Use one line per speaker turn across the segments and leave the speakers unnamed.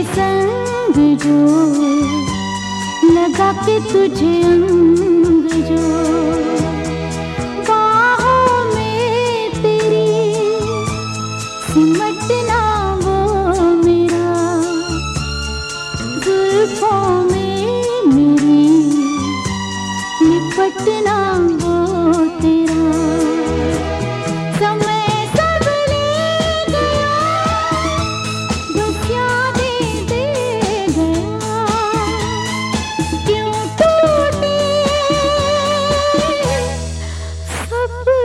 संग जो लगा के तुझे अंग जो बाहों में तेरी सिमटना वो मेरा, जुल्फों में मेरी लिपटना वो तेरा। समय सब ले गया, बस यादें दे गया, क्यों टूटे सपने।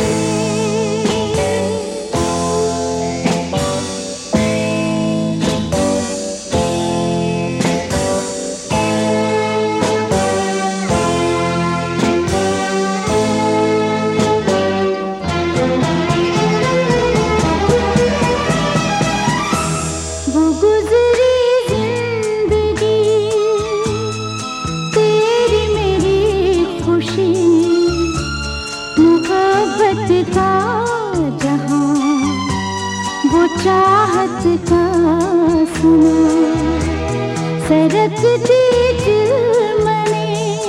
वो गुजरी जिंदगी तेरी मेरी खुशी, मोहब्बत का जहां वो चाहत का समा, सरकती चिलमने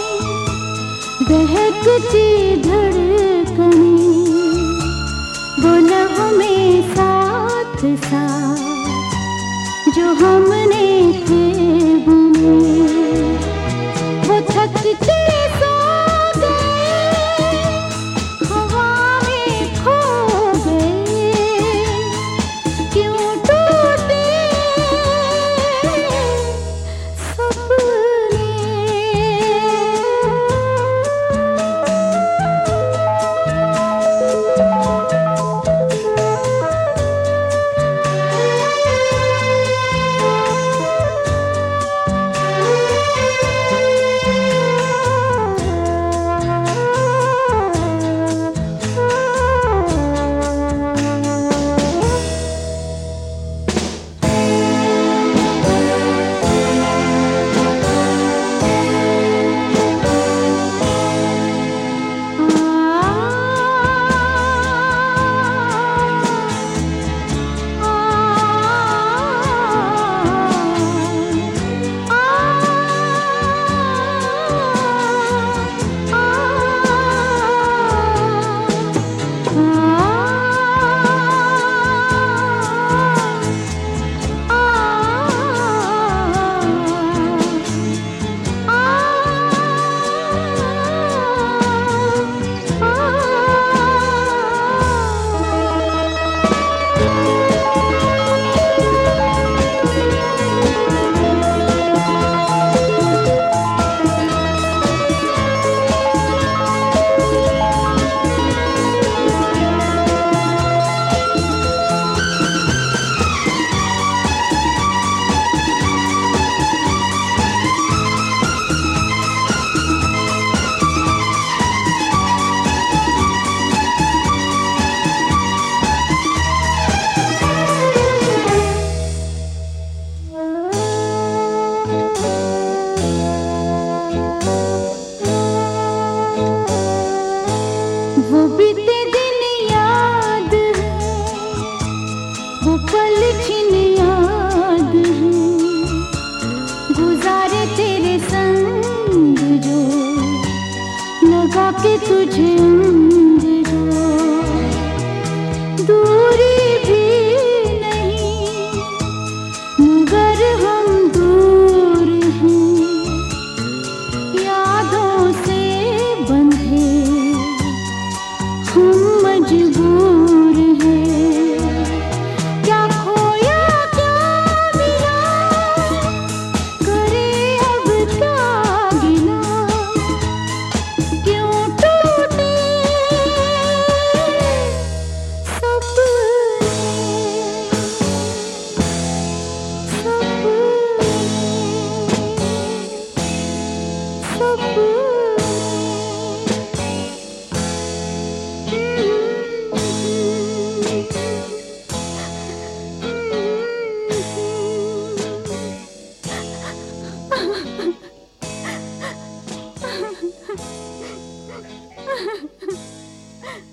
बहकती धड़कने, वो नगमे साथ साथ जो हमने थे बुने, वो थक के सो गए, हवा में खो गए, क्यों टूटे सपने। वो बीते दिन याद है, वो पल छिन याद है, गुजारे तेरे संग जो लगा के तुझे अंग जो, दूरी भी नहीं मगर हम दूर हैं, यादों से बंधे हम मजबूर हैं, क्या खोया क्या मिला, करे अब क्या गिला, क्यों टूटे सपने।